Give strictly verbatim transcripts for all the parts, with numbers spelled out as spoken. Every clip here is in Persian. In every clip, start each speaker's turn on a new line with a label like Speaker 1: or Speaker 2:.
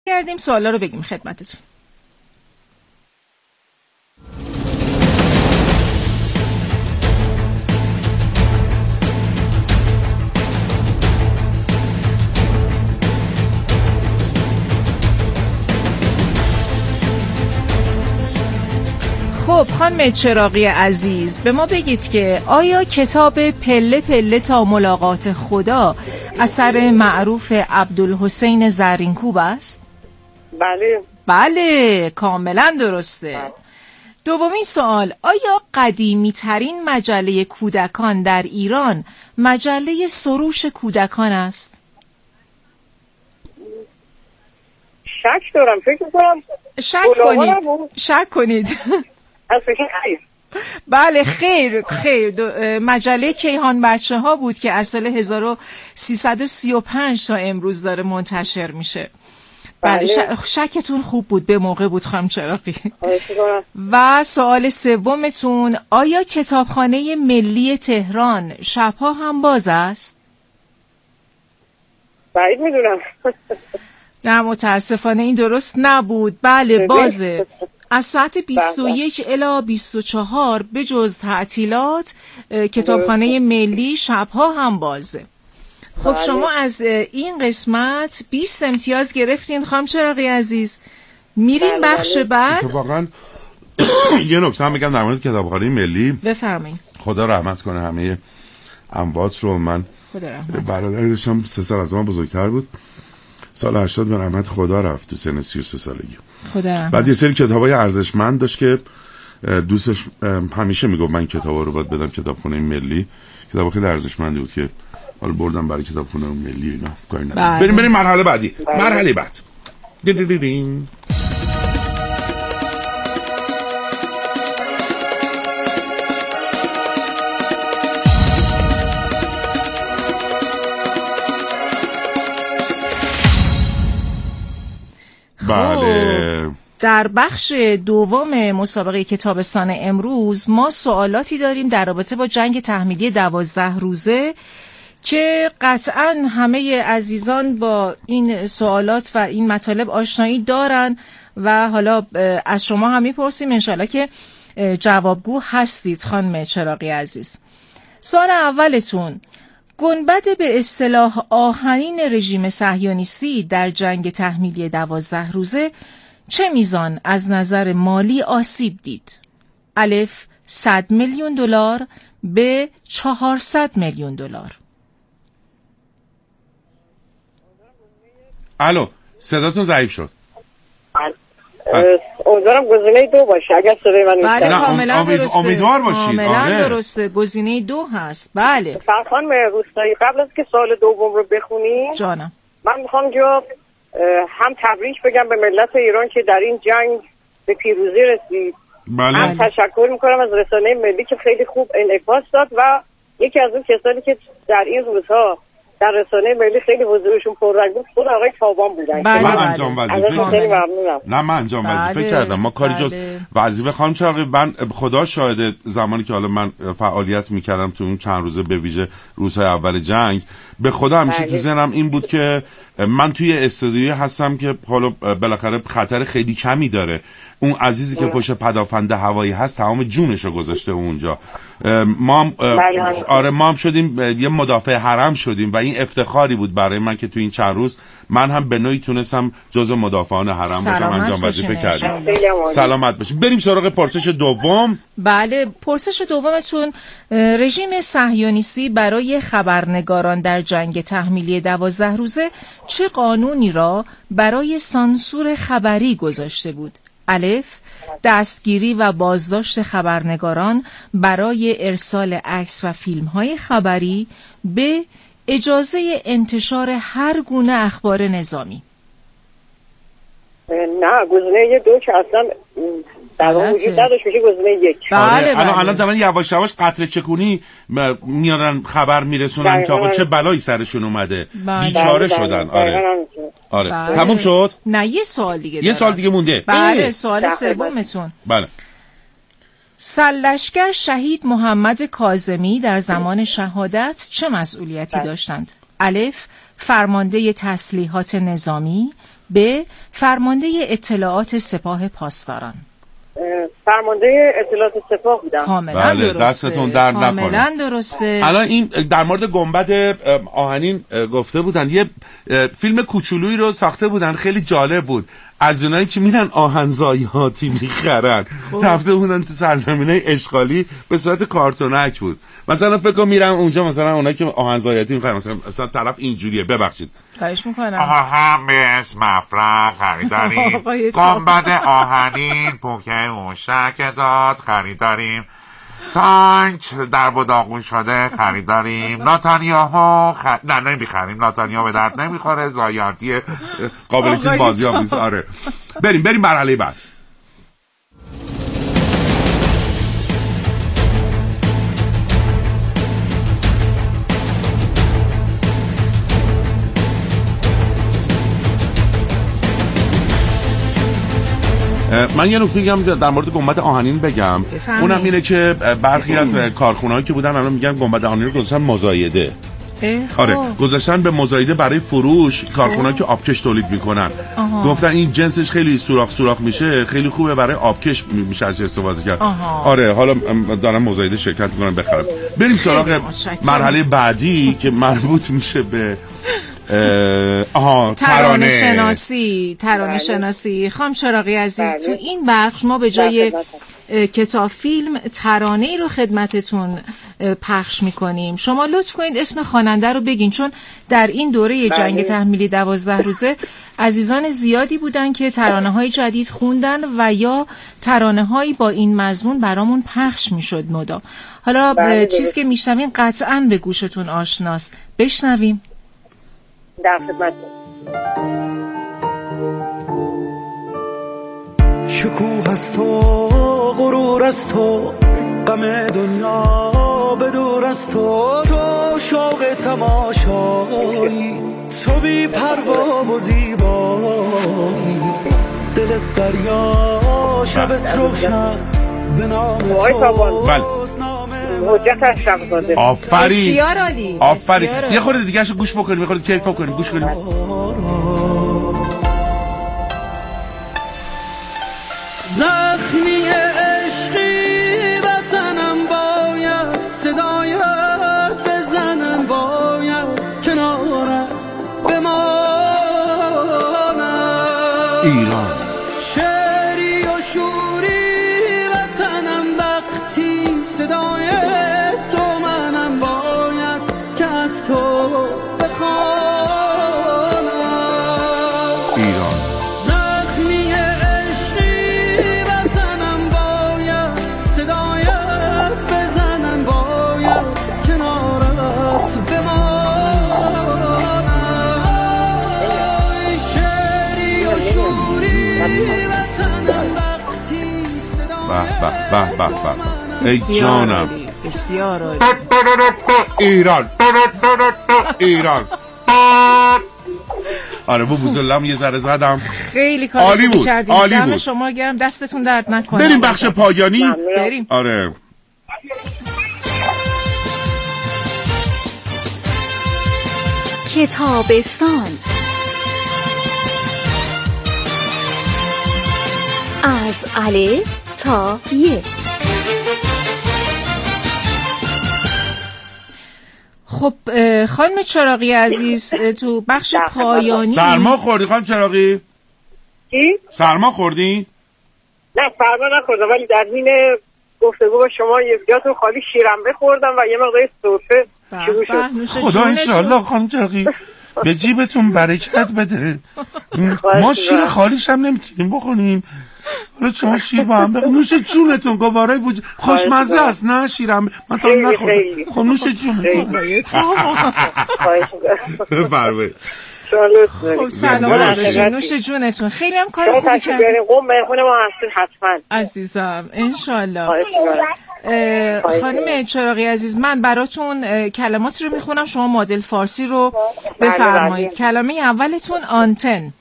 Speaker 1: گردیم سوالا رو بگیم خدمتتون. خب خانم چراغی عزیز، به ما بگید که آیا کتاب پله پله تا ملاقات خدا اثر معروف عبدالحسین زرینکوب است؟
Speaker 2: بله
Speaker 1: بله کاملا درسته. بله. دومین سوال، آیا قدیمی ترین مجله کودکان در ایران مجله سروش کودکان است؟
Speaker 2: شک دارم، فکر می‌کنم
Speaker 1: شک کنید شک کنید بله خیر خیر مجله کیهان بچه ها بود که از سال هزار و سیصد و سی و پنج تا امروز داره منتشر میشه. بله شکتون خوب بود، به موقع بود خانم چراغی. و سوال سومتون، آیا کتابخانه ملی تهران شبها هم باز است؟
Speaker 2: بعید میدونم.
Speaker 1: نه متاسفانه این درست نبود. بله بازه از ساعت بیست و یک الی بیست و چهار به جز تعطیلات کتابخانه ملی شبها هم بازه. خب شما از این قسمت بیست امتیاز گرفتین خانم چراغی عزیز. میریم بخش بعد.
Speaker 3: واقعا یه نکته هم بگم در مورد کتابخانه ملی.
Speaker 1: بفرمایید.
Speaker 3: خدا رحمت کنه همه اموات رو. من برادری داشتم سه سال از من بزرگتر بود، سال هشتاد به رحمت خدا رفت تو سن سی و سه سالگی.
Speaker 1: خدا
Speaker 3: بعد یه سری کتابای ارزشمند داشت که دوستش همیشه میگفت من کتابا رو باید بدم کتابخونه ملی. کتاب خیلی ارزشمندی بود که حالا بردم برای کتابخونه ملی اینا کاری ندارم. بریم بریم مرحله بعدی. مرحله بعد. دی دی دی دی. بله.
Speaker 1: در بخش دوم مسابقه کتابستان امروز ما سوالاتی داریم در رابطه با جنگ تحمیلی دوازده روزه که قطعاً همه عزیزان با این سوالات و این مطالب آشنایی دارن و حالا از شما هم میپرسیم انشالله که جوابگو هستید خانم چراغی عزیز. سوال اولتون، گنبد به اصطلاح آهنین رژیم صهیونیستی در جنگ تحمیلی دوازده روزه چه میزان از نظر مالی آسیب دید؟ الف صد میلیون دلار، ب چهارصد میلیون دلار.
Speaker 3: الو صداتون ضعیف شد.
Speaker 2: امیدوارم گزینه دو باشه اگر صدای من
Speaker 1: بله کاملا درسته.
Speaker 3: امیدوار باشید.
Speaker 1: کاملا درسته، گزینه دو هست. بله
Speaker 2: خانم روستایی، قبل از که سوال دوم رو بخونی
Speaker 1: جانم
Speaker 2: من میخوام جا هم تبریک بگم به ملت ایران که در این جنگ به پیروزی رسید.
Speaker 3: بله.
Speaker 2: هم تشکر میکنم از رسانه ملی که خیلی خوب انعکاس داد و یکی از اون کسانی که در این روزها در رسانه ملی خیلی حضورشون پررنگ بود خود آقای تابان بودن.
Speaker 1: بله
Speaker 3: من
Speaker 1: بله.
Speaker 3: انجام وظیفه
Speaker 2: خیلی ممنونم.
Speaker 3: نه من انجام
Speaker 1: بله.
Speaker 3: وظیفه کردم. ما کاری
Speaker 1: بله.
Speaker 3: جز وظیفه خانم چراغی، من خدا شاهد زمانی که حالا من فعالیت میکردم تو اون چند روزه به ویژه روزهای اول جنگ، به خدا همیشه تو ذهنم این بود که من توی استودیوی هستم که حالا بالاخره خطر خیلی کمی داره. اون عزیزی که پشت پدافند هوایی هست تمام جونشو گذاشته اونجا. ما هم آره ما هم شدیم یه مدافع حرم شدیم و این افتخاری بود برای من که تو این چند روز من هم به نوعی تونستم جزو مدافعان حرم باشم. انجام وظیفه کردم. سلامت باشیم. بریم سراغ پرسش دوم.
Speaker 1: بله پرسش دومتون، رژیم صهیونیستی برای خبرنگاران در جنگ تحمیلی دوازده روزه چه قانونی را برای سانسور خبری گذاشته بود؟ الف دستگیری و بازداشت خبرنگاران برای ارسال عکس و فیلم‌های خبری، ب اجازه انتشار هر گونه اخبار نظامی.
Speaker 2: نه گزینه دو که اصلا در واقع وجود نداشت، میشه گزینه یک.
Speaker 1: بله
Speaker 3: الان الان دارن یواش یواش قطره چکونی میارن خبر میرسونن که آقا چه بلایی سرشون اومده. بیچاره شدن. آره آره
Speaker 1: بله.
Speaker 3: تموم شد؟
Speaker 1: نه یه سوال دیگه
Speaker 3: یه
Speaker 1: دارم.
Speaker 3: سوال دیگه مونده.
Speaker 1: بله سوال سومتون.
Speaker 3: بله.
Speaker 1: سرلشکر شهید محمد کاظمی در زمان شهادت چه مسئولیتی بله. داشتند؟ الف فرمانده تسلیحات نظامی، ب. فرمانده اطلاعات سپاه پاسداران.
Speaker 2: فرمانده اطلاعات سپاه بودم.
Speaker 1: کاملا
Speaker 3: بله،
Speaker 1: درسته.
Speaker 3: دستتون درد نکنه.
Speaker 1: کاملا درسته.
Speaker 3: الان این در مورد گنبد آهنین گفته بودن، یه فیلم کوچولویی رو ساخته بودن، خیلی جالب بود، از اونایی که میرن آهنزاییاتی میخرن. رفته بودن تو سرزمینای اشغالی، به صورت کارتونک بود. مثلا فکر کنم میرن اونجا، مثلا اونایی که آهنزاییاتی میخرن، مثلا مثلا طرف اینجوریه، ببخشید
Speaker 1: خواهش میکنم،
Speaker 4: هم اسم مفرق خریداریم، گنبد آهنین پوکه موشک داد خریداریم، تانک در بداغون شده خریداریم، ناتانیاهو خ... نه نمیخریم، ناتانیاهو به درد نمیخوره، زایاتی
Speaker 3: قابل چیز بازی ها بیست. آره بریم بریم مرحله بعد. من یه نکته میگم در مورد گنبد آهنین بگم، بفهمی. اونم اینه که برخی از کارخونه‌هایی که بودن الان میگن گنبد آهنین رو گذاشتن مزایده. آره گذاشتن به مزایده برای فروش، کارخونه‌ای که آبکش تولید میکنن. آها. گفتن این جنسش خیلی سوراخ سوراخ میشه، خیلی خوبه برای آبکش میشه از استفاده کرد. آها. آره حالا دارن مزایده شرکت میکنن بخرن. بریم سراغ مرحله بعدی که مربوط میشه به آها
Speaker 1: ترانه شناسی. ترانه شناسی خانم چراغی عزیز، تو این بخش ما به جای کتاب فیلم ترانه ای رو خدمتتون پخش میکنیم. شما لطف کنید اسم خواننده رو بگین، چون در این دوره جنگ تحمیلی دوازده روزه عزیزان زیادی بودن که ترانه های جدید خوندن و یا ترانه هایی با این مضمون برامون پخش میشد مدام. حالا چیزی که میشنوین قطعاً به گوشتون آشناست، بشنویم.
Speaker 2: در خدمت.
Speaker 5: شکوه است و غرور است تو، غم دنیا بدور است تو، تو شوق تماشایی، تو بی پروا و زیبایی، دلت دریا شبت روشن به نام تو.
Speaker 3: بله
Speaker 2: حجت شمس‌زاده.
Speaker 3: آفرین
Speaker 1: بسیار عالی،
Speaker 3: آفرین. یه خورده دیگه اشو گوش بکنیم، یه خورده کیف بکنیم، گوش کنیم.
Speaker 5: زخمی عشقی بزنم باید، صدایت بزنم باید، کنارت بمانم.
Speaker 3: ایران
Speaker 5: شعری و شوری بزنم وقتی صدای تو منم باید که از تو بخوانم.
Speaker 3: ایران
Speaker 5: زخمی عشقی بزنم باید، صدایت بزنم باید، کنارت بمانم. شعری و شوری بزنم وقتی صدای
Speaker 3: به به به به ای جانم،
Speaker 1: بسیار عالی.
Speaker 3: ایران ایران. آره بو بوزلم یه ذره زدم،
Speaker 1: خیلی کار
Speaker 3: عالی بود، عالی بود.
Speaker 1: شما گرم، دستتون درد نکنه.
Speaker 3: بریم بخش پایانی.
Speaker 1: بریم.
Speaker 3: آره
Speaker 6: کتابستان از الف تا ی.
Speaker 1: خب خانم چراغی عزیز، تو بخش پایانی
Speaker 3: سرما خوردی خانم چراغی؟
Speaker 2: چی؟
Speaker 3: سرما خوردی؟
Speaker 2: نه سرما نخوردم، ولی در حین گفتگو با شما یه جاتون خالی شیرم بخوردم و یه مقدار سرفه شروع شد.
Speaker 3: خدا انشالله خانم چراغی به جیبتون برکت بده. ما شیر خالیش هم نمیتونیم بخوریم، حالا شما شیر با هم بخوریم. نوش جونتون، گوارای وجود خوشمزه است. نه شیرم من تا نخوردم. خب نوش جونتون. بفرمایید.
Speaker 1: خب سلام علیکم، نوش جونتون. خیلی هم کار خوبی
Speaker 2: کردین. قم مهمون ما هستین حتما
Speaker 1: عزیزم، انشالله. خانم چراغی عزیز، من براتون کلمات رو میخونم، شما مدل فارسی رو بفرمایید. کلمه اولتون آنتن.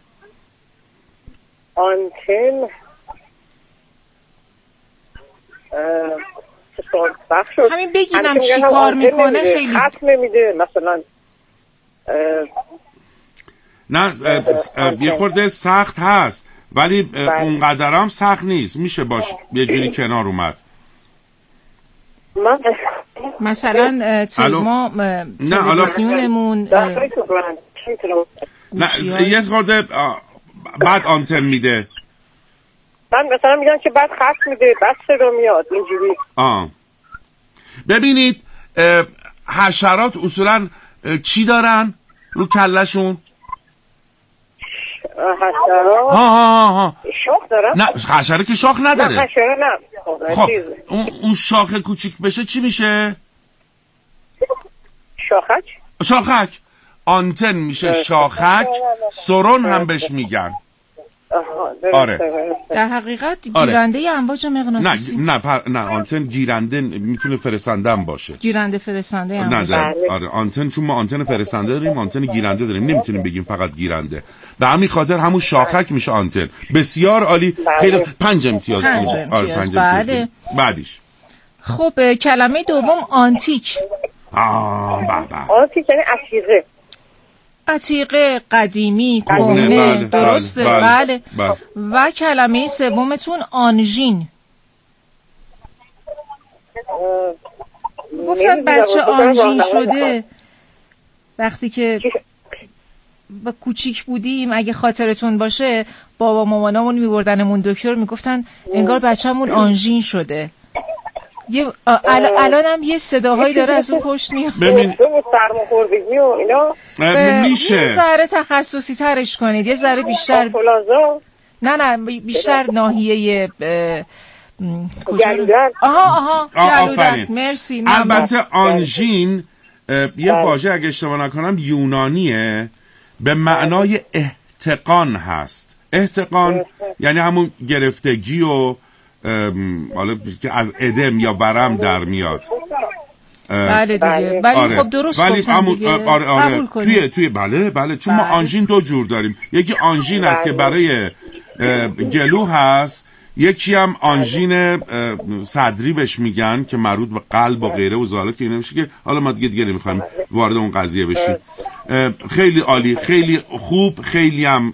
Speaker 2: آنتن
Speaker 1: همین بگیدم چی کار میکنه. خیلی
Speaker 2: خط نمیده مثلا.
Speaker 3: نه یه خورده سخت هست ولی اونقدر هم سخت نیست، میشه باش یه جوری کنار اومد.
Speaker 1: مثلا ما تلویزیونمون
Speaker 3: نه یه خورده بعد آنتن میده.
Speaker 2: من مثلا میگم که بعد خط میده بعد صدا میاد اینجوری.
Speaker 3: آه ببینید حشرات اصولا چی دارن رو کلشون؟
Speaker 2: حشرات
Speaker 3: ها ها ها
Speaker 2: شاخ دارن؟
Speaker 3: نه حشره که شاخ نداره.
Speaker 2: نه حشره نه.
Speaker 3: خب اون اون شاخ کوچیک بشه چی میشه؟
Speaker 2: شاخک.
Speaker 3: شاخک آنتن میشه. شاخک سرون هم بهش میگن. آره
Speaker 1: در حقیقت گیرنده آره. امواج مغناطیسی.
Speaker 3: نه نه پر... نه آنتن گیرنده میتونه فرستنده هم باشه.
Speaker 1: گیرنده فرستنده امواج.
Speaker 3: نه آره آنتن، چون ما آنتن فرستنده داریم آنتن گیرنده داریم، نمیتونیم بگیم فقط گیرنده. به همین خاطر همون شاخک میشه آنتن. بسیار عالی. خیلی پنج امتیاز.
Speaker 1: پنج امتیاز. آره پنج امتیاز.
Speaker 3: بعدیش
Speaker 1: خب کلمه دوم آنتیک.
Speaker 3: آه بابا.
Speaker 2: آنتیک یعنی عتیقه.
Speaker 1: عتیقه، قدیمی، کهنه. بله، درسته. بله, بله. بله. و کلمه سومتون آنژین. گفتن بچه آنژین شده وقتی که با کوچیک بودیم، اگه خاطرتون باشه بابا مامانامون میبردنمون دکتر، میگفتن انگار بچه‌مون آنژین شده. یه الان هم یه صداهایی داره از اون پشت میاد.
Speaker 3: ببین
Speaker 2: سرماخوردگی و اینا
Speaker 3: میشه
Speaker 1: یه ذره تخصصی ترش کنید، یه ذره بیشتر. نه نه بیشتر ناحیه
Speaker 2: گلودرد.
Speaker 1: آها آها گلودرد. مرسی.
Speaker 3: البته آنژین یه واژه اگه اشتباه نکنم یونانیه، به معنای احتقان هست. احتقان یعنی همون گرفتگی و حالا که از ادم یا ورم در میاد.
Speaker 1: بله دیگه. ولی
Speaker 3: آره.
Speaker 1: خب درست
Speaker 3: ولی
Speaker 1: گفتن
Speaker 3: همون
Speaker 1: دیگه.
Speaker 3: آره آره. توی توی بله بله چون بله. ما آنژین دو جور داریم. یکی آنژین است که برای گلو هست، یکی هم آنژین صدری بهش میگن که مربوط به قلب و غیره و زاله که اینا میشه، که حالا ما دیگه دیگه نمیخوایم وارد اون قضیه بشیم. خیلی عالی، خیلی خوب، خیلی هم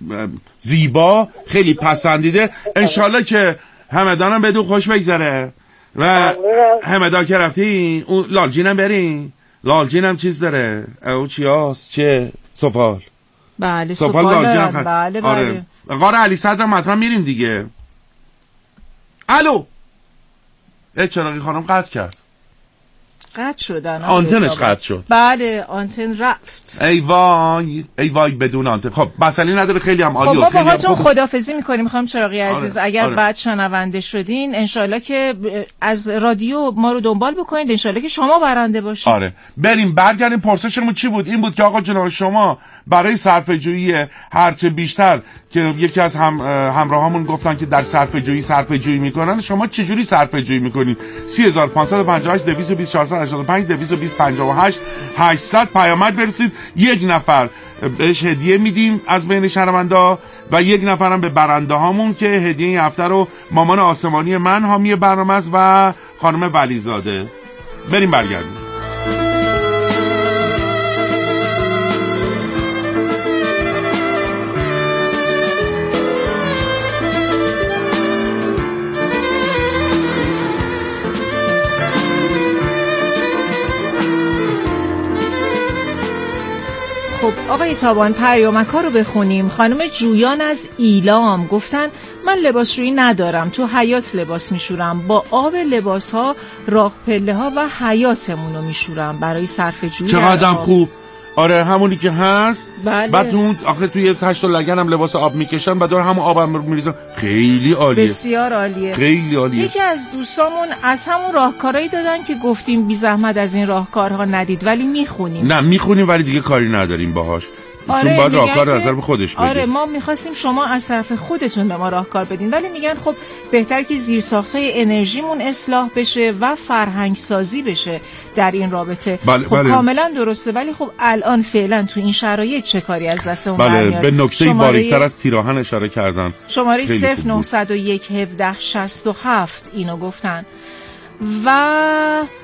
Speaker 3: زیبا، خیلی پسندیده. انشالله که همدانم بدون خوش بگذره و همدا که رفتی اون لالجین هم بریم. لالجین هم چیز داره او چی هست چه سفال.
Speaker 1: بله سفال دارن. بله بله
Speaker 3: آره. غار علی صدر هم حتما میرین دیگه. الو اه چراغی خانم قطع کرد.
Speaker 1: قطع شدن.
Speaker 3: آنتنش قطع شد.
Speaker 1: بله آنتن رفت.
Speaker 3: ای وای ای وای بدون آنتن. خب مسئله نداره، خیلی هم عالی.
Speaker 1: خب
Speaker 3: و
Speaker 1: ما
Speaker 3: خیلی
Speaker 1: باهاتون
Speaker 3: خوب...
Speaker 1: خداحافظی می‌کنیم خانم چراغی عزیز.
Speaker 3: آره.
Speaker 1: اگر
Speaker 3: آره.
Speaker 1: بعد شنونده شدین انشالله که از رادیو ما رو دنبال بکنید، انشالله که شما برنده باشید.
Speaker 3: آره بریم برگردیم. پرسشمون چی بود؟ این بود که آقا جناب شما برای صرفه‌جویی هرچه بیشتر که یکی از هم همراهامون گفتن که در صرفه‌جویی صرفه‌جویی میکنن، شما چجوری صرفه‌جویی میکنید؟ سه هزار و پانصد و پنجاه و هشت دویست و بیست چهارصد و هشتاد و پنج دویست و بیست پنجاه و هشت هشتصد پیامک برسید. یک نفر بهش هدیه میدیم از بین شنوندا و یک نفرم به برنده هامون که هدیه این هفته رو مامان آسمانی من حامی برنامه است و خانم ولیزاده. بریم برگردیم.
Speaker 1: خب آقای تابان پیامک‌ها رو بخونیم. خانم جویان از ایلام گفتن من لباسشویی ندارم، تو حیاط لباس میشورم، با آب لباس‌ها راه پله ها و حیاطمون رو میشورم برای صرفه‌جویی.
Speaker 3: چقدر خوب. آره همونی که هست.
Speaker 1: بله.
Speaker 3: بعد اون آخه توی تشت و لگن هم لباس آب میکشن و دور همون آب هم میریزن. خیلی عالیه.
Speaker 1: بسیار عالیه.
Speaker 3: خیلی عالیه.
Speaker 1: یکی از دوستامون از همون راهکارهایی دادن که گفتیم بی زحمت از این راهکارها ندید ولی میخونیم.
Speaker 3: نه میخونیم ولی دیگه کاری نداریم باهاش.
Speaker 1: آره
Speaker 3: چون باید راهکار از طرف خودش بدیم.
Speaker 1: آره ما میخواستیم شما از طرف خودتون به ما راهکار بدین، ولی میگن خب بهتر که زیرساختای انرژیمون اصلاح بشه و فرهنگ سازی بشه در این رابطه.
Speaker 3: بله،
Speaker 1: خب
Speaker 3: بله.
Speaker 1: کاملا درسته، ولی خب الان فعلا تو این شرایط چه کاری از دستمون
Speaker 3: بله
Speaker 1: برمیاد؟
Speaker 3: به نکته
Speaker 1: شماره...
Speaker 3: باریکتر از تیراهن اشاره کردن.
Speaker 1: شماره صفر نه یک یک هفده شصت و هفت اینو گفتن. و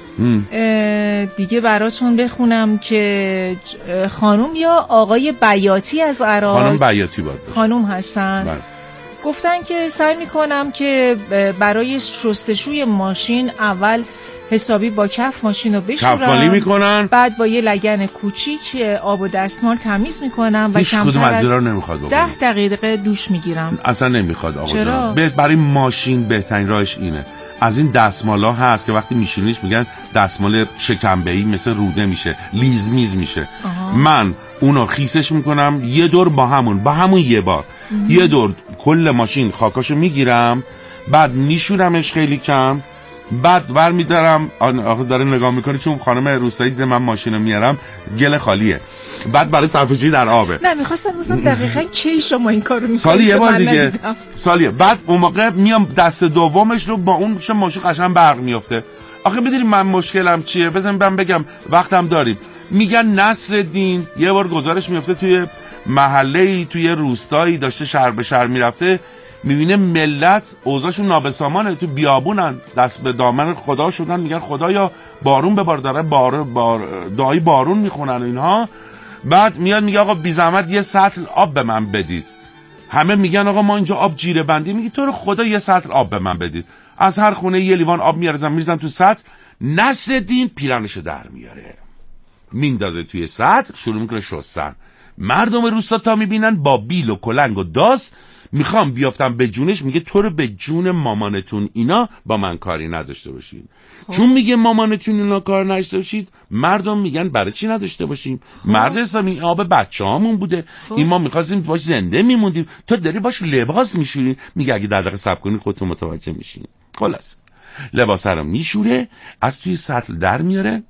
Speaker 1: دیگه براتون بخونم که خانم یا آقای بیاتی از عراق،
Speaker 3: خانم بیاتی باید باشه.
Speaker 1: خانم هستن.
Speaker 3: بله.
Speaker 1: گفتن که سعی میکنم که برای شستشوی ماشین اول حسابی با کف ماشین رو بشورم،
Speaker 3: کفالی میکنن،
Speaker 1: بعد با یه لگن کوچیک آب و دستمال تمیز میکنم و کمتر از ده دقیقه دوش میگیرم.
Speaker 3: اصلا نمیخواد آقا
Speaker 1: چرا؟
Speaker 3: جان. برای ماشین بهترین راهش اینه. از این دستمالا هست که وقتی میشینیش میگن دستمال شکمبه‌ای، مثل روده میشه، لیز میز میشه. آها. من اونو خیسش میکنم یه دور با همون با همون یه بار اه. یه دور کل ماشین خاکاشو میگیرم، بعد میشورمش خیلی کم، بعد برمیدارم. آخه داره نگاه میکنه چون خانم روستایی دیده من ماشینو میارم گل خالیه، بعد برای صرفه‌جویی در آبه.
Speaker 1: نه میخواستم بگم دقیقاً کی شما این کارو میکنید؟
Speaker 3: سالی یه بار دیگه، سالیه. بعد اون موقع میام دست دومش رو با اون میشه ماشین قشنگ برق میفته. آخه میدونی من مشکلم چیه؟ بزن من بگم وقتم داریم. میگن نصرالدین یه بار گزارش میفته توی محله‌ای توی روستایی داشته شهر به شهر میرفته، میبینه ملت اوضاعشون نابسامانه، تو بیابونن، دست به دامن خدا شدن، میگن خدایا بارون ببار، داره بار بار دعای بارون میخونن اینها. بعد میاد میگه آقا بی زحمت یه سطل آب به من بدید. همه میگن آقا ما اینجا آب جیره بندی، میگی تو رو خدا یه سطل آب به من بدید. از هر خونه یه لیوان آب میارزن میریزن تو سطل. نصرالدین پیرنشو در میاره، میندازه توی سطل، شروع میکنه شستن. مردم روستا تا میبینن با بیل و کلنگ و داس میخوام بیافتم به جونش، میگه تو رو به جون مامانتون اینا با من کاری نداشته باشین. چون میگه مامانتون اینا کار نداشته باشید، مردم میگن برای چی نداشته باشیم؟ مرد اسلامی آب بچه هامون بوده، این ما میخواستیم باش زنده میموندیم، تو داری باش لباس میشوری. میگه اگه در دقیقه صبر کنی خودتون متوجه میشین. خلاص لباس رو میشوره، از توی سطل در میاره،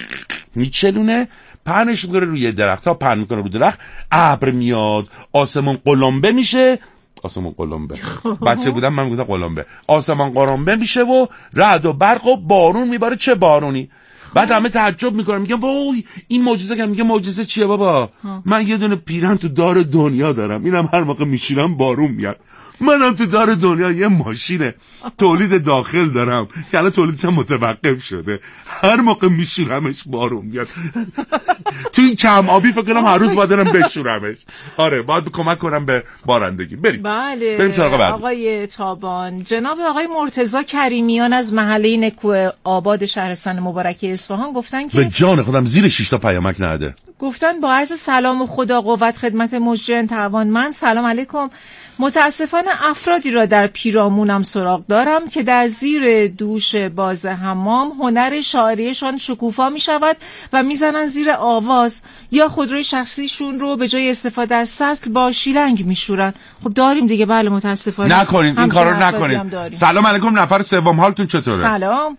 Speaker 3: میچلونه، پهنش میکنه روی درخت. تا پهن میکنه روی درخت، ابر میاد، آسمون قلمبه میشه. آسمون قلمبه بچه بودم من میگفتم قلمبه. آسمان قلمبه میشه و رعد و برق و بارون میباره. چه بارونی! بعد همه تعجب میکنن، میگن وای این معجزه که میگه معجزه چیه بابا؟ من یه دونه پیرن تو دار دنیا دارم، اینم هر موقع میشینم بارون میاد. منم تو دار دنیا یه ماشینه تولید داخل دارم که الان تولیدش هم متوقف شده، هر موقع میشورمش بارون میاد. تو این کم آبی فکر کنم هر روز باید برم بشورمش. آره باید کمک کنم به بارندگی. بریم
Speaker 1: بله.
Speaker 3: بریم سراغ بعد.
Speaker 1: آقای تابان، جناب آقای مرتضی کریمیان از محله نکو آباد شهرستان مبارکی اصفهان گفتن که
Speaker 3: به جان خودم زیر شش تا پیامک نده.
Speaker 1: گفتن با عرض سلام و خدا قوت خدمت مجرم توانمند. سلام علیکم. متاسفانه افرادی را در پیرامونم سراغ دارم که در زیر دوش باز حمام هنر شاعریشان شکوفا می شود و می زنن زیر آواز، یا خودروی شخصیشون رو به جای استفاده از سطل با شیلنگ می شورن. خب داریم دیگه. بله متاسفانه
Speaker 3: نکنین این کارو نکنین. سلام علیکم نفر سوم، حالتون چطوره؟
Speaker 1: سلام.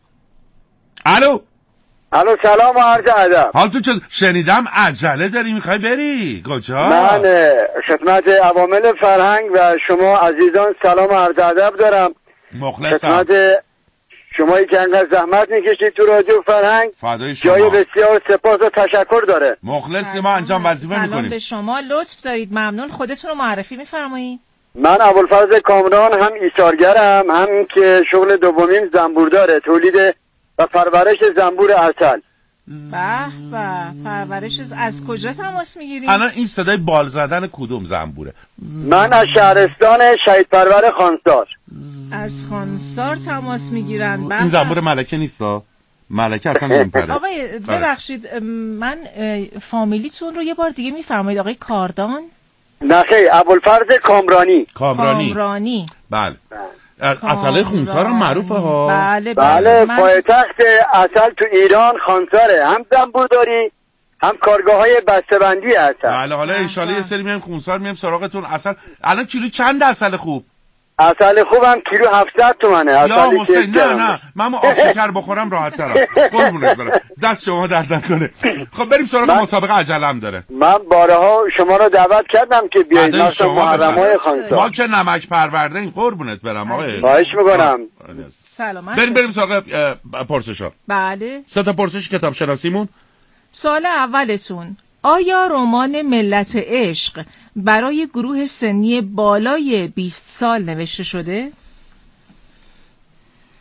Speaker 3: الو
Speaker 7: الو سلام و عرض ادب.
Speaker 3: حالتون چطور؟ شنیدم عجله داری میخوای بری کجا؟
Speaker 7: من خدمت عوامل فرهنگ و شما عزیزان سلام و عرض ادب دارم.
Speaker 3: مخلصم.
Speaker 7: خدمت شمایی که انقدر زحمت میکشید تو رادیو فرهنگ،
Speaker 3: فدای شما.
Speaker 7: جای بسیار سپاس و تشکر داره.
Speaker 3: مخلصی، ما انجام وظیفه میکنیم.
Speaker 1: سلام به شما، لطف دارید. ممنون. خودتون رو معرفی میفرمایید؟
Speaker 7: من ابوالفضل کامران، هم ایثارگرم، هم که شغل دومیم زنبورداره، تولید و پرورش زنبور عسل.
Speaker 1: به به، پرورش از کجا تماس میگیرید؟
Speaker 3: الان این صدای بال زدن کدوم زنبوره؟
Speaker 7: من از شهرستان شهید پرور خانسار.
Speaker 1: از خانسار تماس میگیرن.
Speaker 3: این زنبور ملکه نیستا؟ ملکه اصلا نمیپره.
Speaker 1: آقای ببخشید من فامیلیتون رو یه بار دیگه میفرمایید؟ آقای کاردان؟
Speaker 7: نه خیلی، ابوالفضل کامرانی.
Speaker 3: کامرانی.
Speaker 1: کامرانی.
Speaker 3: بله. عسل خونسار هم معروفه ها.
Speaker 1: بله
Speaker 7: بله,
Speaker 1: بله.
Speaker 7: پایتخت عسل تو ایران خانساره، هم زنبور داری هم کارگاه های بسته‌بندی عسل.
Speaker 3: بله حالا ان شاء الله یه سری میایم خونسار میایم سراغتون. عسل الان کیلو چند عسل خوب؟
Speaker 7: عسل خوبم کیلو هفتصد تومنه.
Speaker 3: یا حسین نه نه من آب شکر بخورم راحت ترم. قربونت برم. دست شما درد نکنه. خب بریم سراغ من... مسابقه عجلم داره.
Speaker 7: من بارها شما رو دعوت کردم که بیایید مثلا محرمای خانسار.
Speaker 3: ما که نمک پرورده این قربونت برم آقا.
Speaker 7: خواهش میکنم.
Speaker 1: سلامت.
Speaker 3: بریم بریم سراغ پرسشا.
Speaker 1: بله.
Speaker 3: سه تا پرسش کتاب شناسیمون.
Speaker 1: سوال اولتون: آیا رمان ملت عشق برای گروه سنی بالای بیست سال نوشته شده؟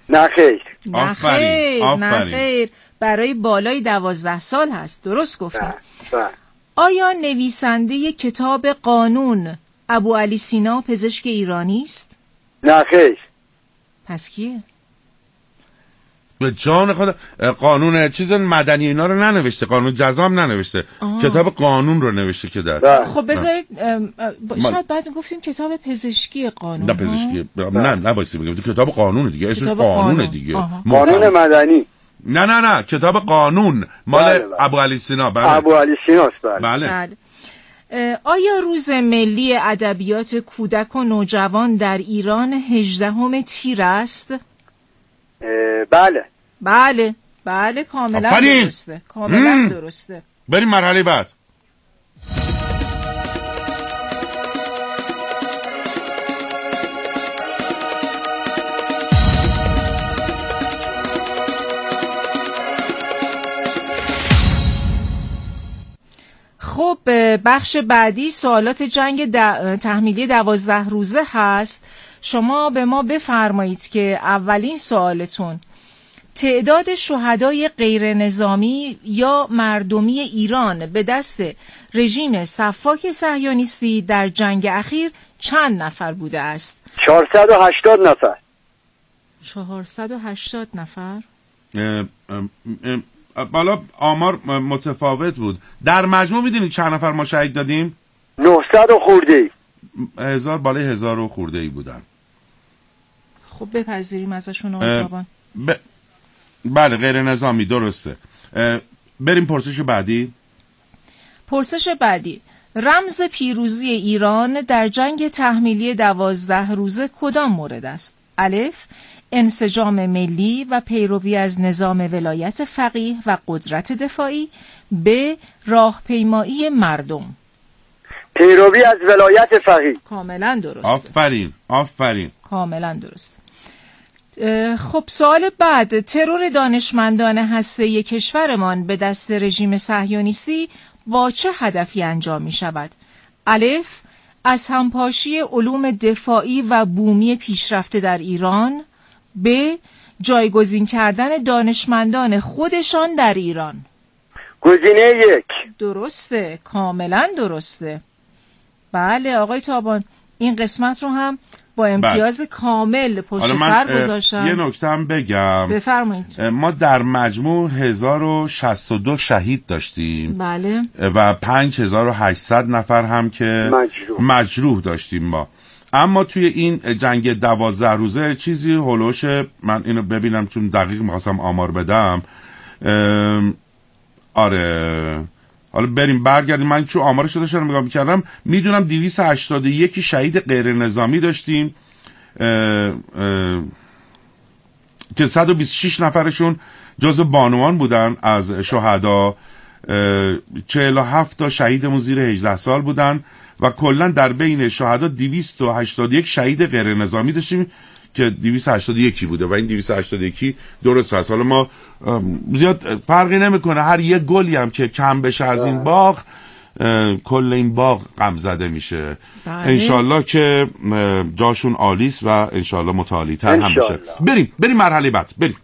Speaker 7: نه خیر.
Speaker 1: نه خیر نه خیر، برای بالای دوازده سال هست. درست گفتم. آیا نویسنده کتاب قانون ابو علی سینا پزشک ایرانی است؟
Speaker 7: نه خیر.
Speaker 1: پس کیه؟
Speaker 3: به جان خدا، قانون چیز مدنی اینا رو ننوشته، قانون جزام ننوشته. آه. کتاب قانون رو نوشته که در.
Speaker 1: خب بذارید شاید بعد گفتیم کتاب پزشکی قانون.
Speaker 3: نه پزشکی ها؟ نه نه بایستی بگم کتاب قانون دیگه، اسمش قانونه دیگه.
Speaker 7: قانون مدنی.
Speaker 3: نه نه نه کتاب قانون مال بله بله. ابو علی سینا. بله
Speaker 7: ابو علی سینا بله.
Speaker 3: بله. بله.
Speaker 1: آیا روز ملی ادبیات کودک و نوجوان در ایران هجدهم تیر است؟
Speaker 7: بله
Speaker 1: بله بله کاملا آفرین. درسته کاملا مم. درسته.
Speaker 3: بریم مرحله بعد.
Speaker 1: خب بخش بعدی سوالات جنگ د... تحمیلی دوازده روزه هست. شما به ما بفرمایید که اولین سوالتون تعداد شهدای غیر نظامی یا مردمی ایران به دست رژیم سفاک صهیونیستی در جنگ اخیر چند نفر بوده است؟
Speaker 7: چهارصد و هشتاد نفر.
Speaker 1: چهارصد و هشتاد نفر؟
Speaker 3: بالا آمار متفاوت بود. در مجموع میدونید چند نفر ما شهید دادیم؟
Speaker 7: نهصد و خورده ای.
Speaker 3: هزار بالای هزار و خورده ای بودن.
Speaker 1: خب بپذیریم ازشون آقابان.
Speaker 3: ب... بله غیر نظامی درسته. بریم پرسش بعدی.
Speaker 1: پرسش بعدی، رمز پیروزی ایران در جنگ تحمیلی دوازده روزه کدام مورد است؟ الف، انسجام ملی و پیروی از نظام ولایت فقیه و قدرت دفاعی. ب، راهپیمایی مردم.
Speaker 7: پیروی از ولایت فقیه.
Speaker 1: کاملا درسته.
Speaker 3: آفرین آفرین.
Speaker 1: کاملا درست. خب سوال بعد، ترور دانشمندان هسته‌ای کشورمان به دست رژیم صهیونیستی با چه هدفی انجام می شود؟ الف، از همپاشی علوم دفاعی و بومی پیشرفته در ایران. ب، جایگزین کردن دانشمندان خودشان در ایران.
Speaker 7: گزینه یک.
Speaker 1: درسته، کاملا درسته. بله آقای تابان، این قسمت رو هم با امتیاز بله. کامل پشت سر گذاشتم.
Speaker 3: یه نکته هم بگم.
Speaker 1: بفرمایید.
Speaker 3: ما در مجموع هزار و شصت و دو شهید داشتیم.
Speaker 1: بله.
Speaker 3: و پنج هزار و هشتصد نفر هم که مجروح, مجروح داشتیم ما. اما توی این جنگ دوازده روزه چیزی هلوش، من اینو ببینم چون دقیق میخواستم آمار بدم. آره حالا بریم برگردیم. من چون آمارش رو داشتم نگاه میکردم میدونم دویست و هشتاد و یک شهید غیر نظامی داشتیم اه اه که صد و بیست و شش نفرشون جزو بانوان بودن از شهدا. چهل و هفت تا شهیدمون زیر هجده سال بودن و کلا در بین شهدا دویست و هشتاد و یک شهید غیر نظامی داشتیم که دویست و هشتاد و یک بوده و این دویست و هشتاد و یک درست هست. حالا ما زیاد فرقی نمیکنه، هر یک گلی هم که کم بشه از این باغ کل این باغ غم زده میشه. انشالله که جاشون عالیست و انشالله متعالی تر هم بشه. بریم بریم مرحله بعد. بریم.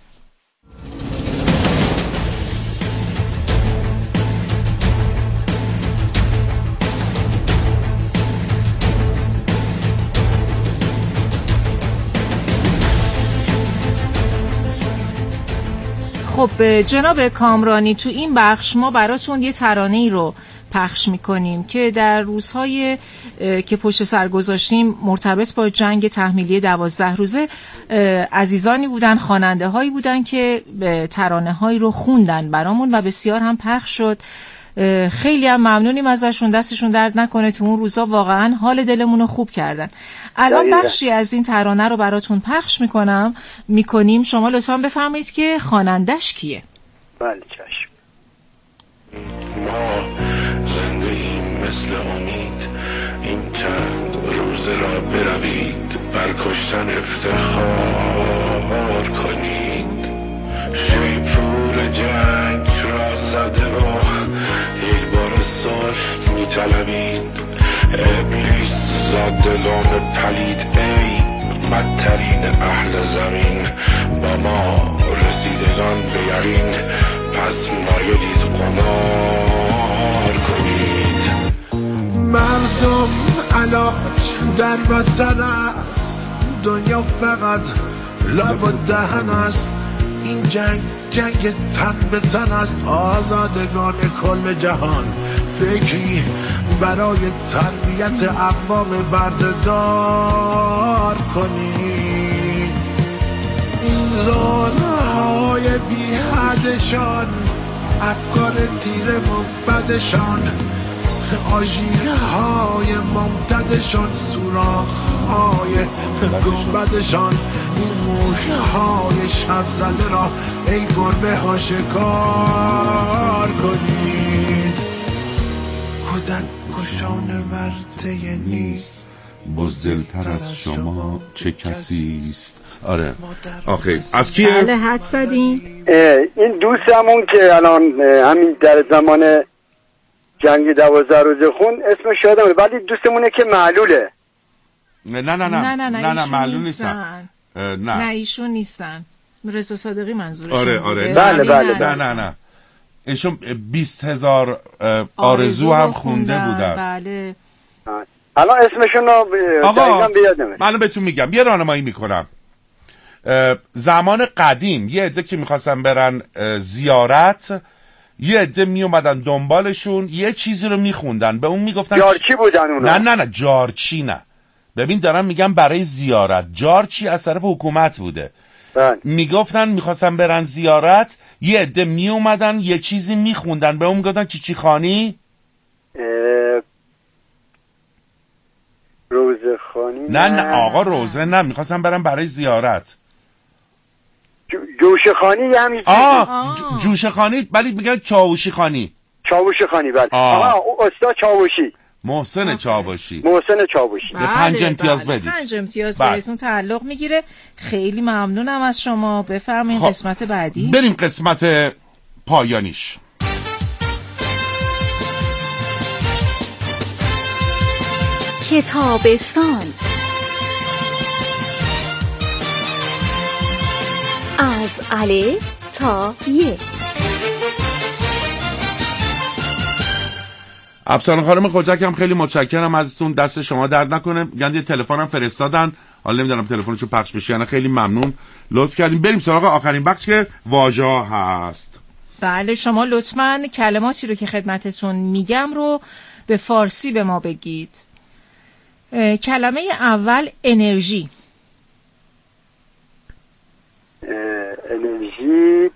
Speaker 1: خب جناب کامرانی، تو این بخش ما براتون یه ترانه‌ای رو پخش میکنیم که در روزهای که پشت سر گذاشتیم مرتبط با جنگ تحمیلی دوازده روزه عزیزانی بودن، خواننده هایی بودن که ترانه هایی رو خوندن برامون و بسیار هم پخش شد. خیلی هم ممنونیم ازشون، دستشون درد نکنه، تو اون روزا واقعا حال دلمون رو خوب کردن. الان بخشی از این ترانه رو براتون پخش میکنم میکنیم شما لطفا بفرمایید که خوانندش کیه.
Speaker 7: بله چشم.
Speaker 8: ما زنده ایم مثل امید، این چند روزه را بروید برکشتن افتخار کنید. شیپور جنگ را زده و یک بار صلح می طلبید. ابلیس زاد دلان پلید ای بدترین اهل زمین با ما رسیدگان به یقین، پس مایلید قمار کنید.
Speaker 5: مردم علاج در وطن است، دنیا فقط لب و دهن است. این جنگ جنگ تن به تن است، آزادگان کل جهان فکری برای تربیت اقوام بردهدار کنید. این ظالم‌های بی حدشان، افکار تیره و بدشان، آژیرهای ممتدشان، سوراخ‌های گنبدشان، این موشهای شب زده را ای گربه ها شکار کنید. کودک کشان ورطه نیست،
Speaker 3: بزدلتر از شما چه کسیست. آره آخه از کیه؟
Speaker 1: بله حد زدین.
Speaker 7: این دوستمون که الان همین در زمان جنگ دوازده روزه خون اسمش یادمه، ولی دوستمونه که معلوله.
Speaker 3: نه نه نه
Speaker 1: نه نه نه
Speaker 3: نه معلوم
Speaker 1: نیستن.
Speaker 3: نه
Speaker 1: نه ایشون نیستن. رضا صادقی منظورشون.
Speaker 3: آره آره
Speaker 7: بله بله
Speaker 3: نه نه نه ایشون بیست هزار آرزو هم خونده بودن.
Speaker 1: بله
Speaker 7: الان اسمشون رو دقیقا بیادمه.
Speaker 3: من بهتون میگم یه راهنمایی میکنم. زمان قدیم یه عده که میخواستن برن زیارت، یه عده میومدن دنبالشون یه چیزی رو میخوندن، به اون میگفتن
Speaker 7: جارچی بودن اونا.
Speaker 3: نه نه نه جارچی نه، ببین دارم میگم برای زیارت. جارچی از طرف حکومت بوده.
Speaker 7: بله.
Speaker 3: میگفتن میخواستن برن زیارت، یه عده میومدن یه چیزی میخوندن، به اون میگفتن چی چی خانی؟
Speaker 7: روزه خانی؟
Speaker 3: نه نه آقا روزه نه، میخواستن برن برای زیارت.
Speaker 7: جوشه خانی یه همیشه.
Speaker 3: آه جوشه خانی، ولی میگن چاوشی خانی.
Speaker 7: چاوشی خانی بله. آقا استاد چاوشی،
Speaker 3: محسن چاوشی.
Speaker 7: محسن چاوشی.
Speaker 1: بله
Speaker 3: پنج امتیاز
Speaker 1: بله.
Speaker 3: بدید.
Speaker 1: پنج امتیاز
Speaker 3: بله.
Speaker 1: بهتون تعلق میگیره. خیلی ممنونم از شما. بفرمایید
Speaker 3: خب.
Speaker 1: قسمت بعدی.
Speaker 3: بریم قسمت پایانیش.
Speaker 6: کتابستان از الف تا ی.
Speaker 3: افسانه خانم خوجک هم خیلی متشکرم ازتون، دست شما درد نکنه. میگن یه تلفنم فرستادن، حالا نمیدونم تلفنشو پخش بشه یعنی. خیلی ممنون، لطف کردیم. بریم سراغ آخرین بخش که واژه هست.
Speaker 1: بله شما لطفاً کلماتی رو که خدمتتون میگم رو به فارسی به ما بگید. کلمه اول انرژی.
Speaker 7: انرژی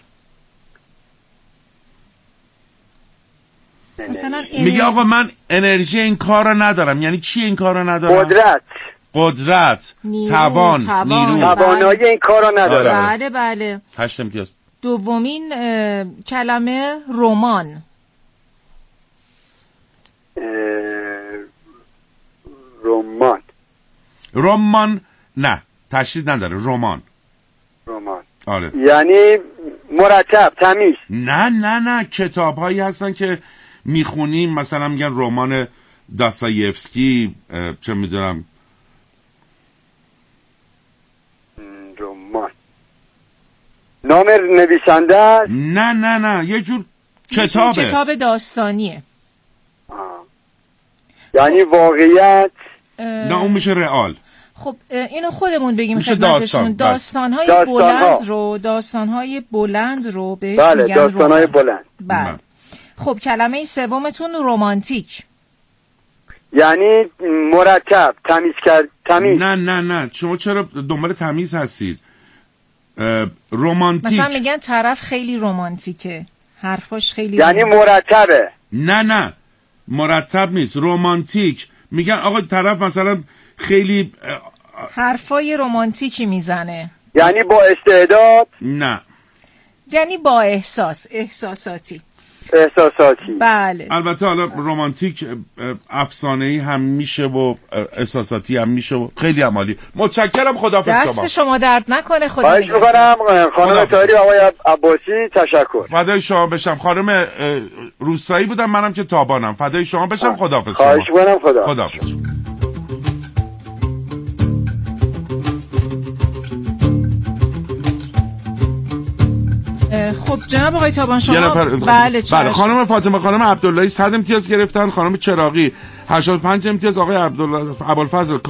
Speaker 1: مثلا
Speaker 3: میگه آقا من انرژی این کار رو ندارم. یعنی چی این کار رو ندارم؟
Speaker 7: قدرت
Speaker 3: قدرت
Speaker 1: نیرو،
Speaker 3: توان
Speaker 1: توان.
Speaker 3: نیرو
Speaker 7: توانایی این کار رو ندارم.
Speaker 1: بله بله.
Speaker 3: هشت امتیاز.
Speaker 1: دومین اه، کلمه رمان.
Speaker 7: رمان.
Speaker 3: رمان نه تشدید نداره. رمان
Speaker 7: رمان
Speaker 3: آره.
Speaker 7: یعنی مرتب تمیز.
Speaker 3: نه نه نه کتاب هایی هستن که میخونیم مثلا میگن رمان داستایفسکی، چه میدونم
Speaker 7: رمان نام نویسنده است؟
Speaker 3: نه نه نه یه جور کتابه.
Speaker 1: کتاب داستانیه.
Speaker 7: آه. یعنی واقعیت.
Speaker 3: نه اون میشه رئال.
Speaker 1: خب اینو خودمون بگیم
Speaker 3: میشه
Speaker 1: خدمتشون.
Speaker 3: داستان.
Speaker 1: داستان‌های
Speaker 7: داستان
Speaker 1: بلند
Speaker 7: ها.
Speaker 1: رو داستان‌های بلند رو بهش
Speaker 7: بله
Speaker 1: میگن
Speaker 7: داستان‌های
Speaker 1: رمان.
Speaker 7: بلند.
Speaker 1: بله. خب کلمه سومتون رمانتیک.
Speaker 7: یعنی مرتب تمیز کرد تمیز.
Speaker 3: نه نه نه شما چرا دنبال تمیز هستید؟ رمانتیک
Speaker 1: مثلا میگن طرف خیلی رمانتیکه، حرفاش خیلی
Speaker 7: یعنی
Speaker 1: رمانتیک.
Speaker 7: مرتبه.
Speaker 3: نه نه مرتب نیست. رمانتیک میگن آقا طرف مثلا خیلی
Speaker 1: حرفای رمانتیکی میزنه.
Speaker 7: یعنی با استعداد.
Speaker 3: نه
Speaker 1: یعنی با احساس، احساساتی،
Speaker 7: احساساتی.
Speaker 1: بله.
Speaker 3: البته حالا رمانتیک افسانه‌ای هم میشه و احساساتی هم میشه و خیلی عمالی. متشکرم. خداحافظ شما.
Speaker 1: دست شما درد نکنه. خدا
Speaker 7: خواهش میکنم خانم طاهری آقای عباسی. تشکر.
Speaker 3: فدای شما بشم. خانم روستایی بودم، منم که تابانم. فدای شما بشم. خداحافظ شما.
Speaker 7: خواهش میکنم. خدا
Speaker 3: خداحافظ.
Speaker 1: خب جناب آقای تابان شما
Speaker 3: نفر...
Speaker 1: بله
Speaker 3: بله خانم فاطمه خانم عبداللهی صد امتیاز گرفتن، خانم چراغی هشتاد و پنج امتیاز، آقای عبدالله ابوالفضل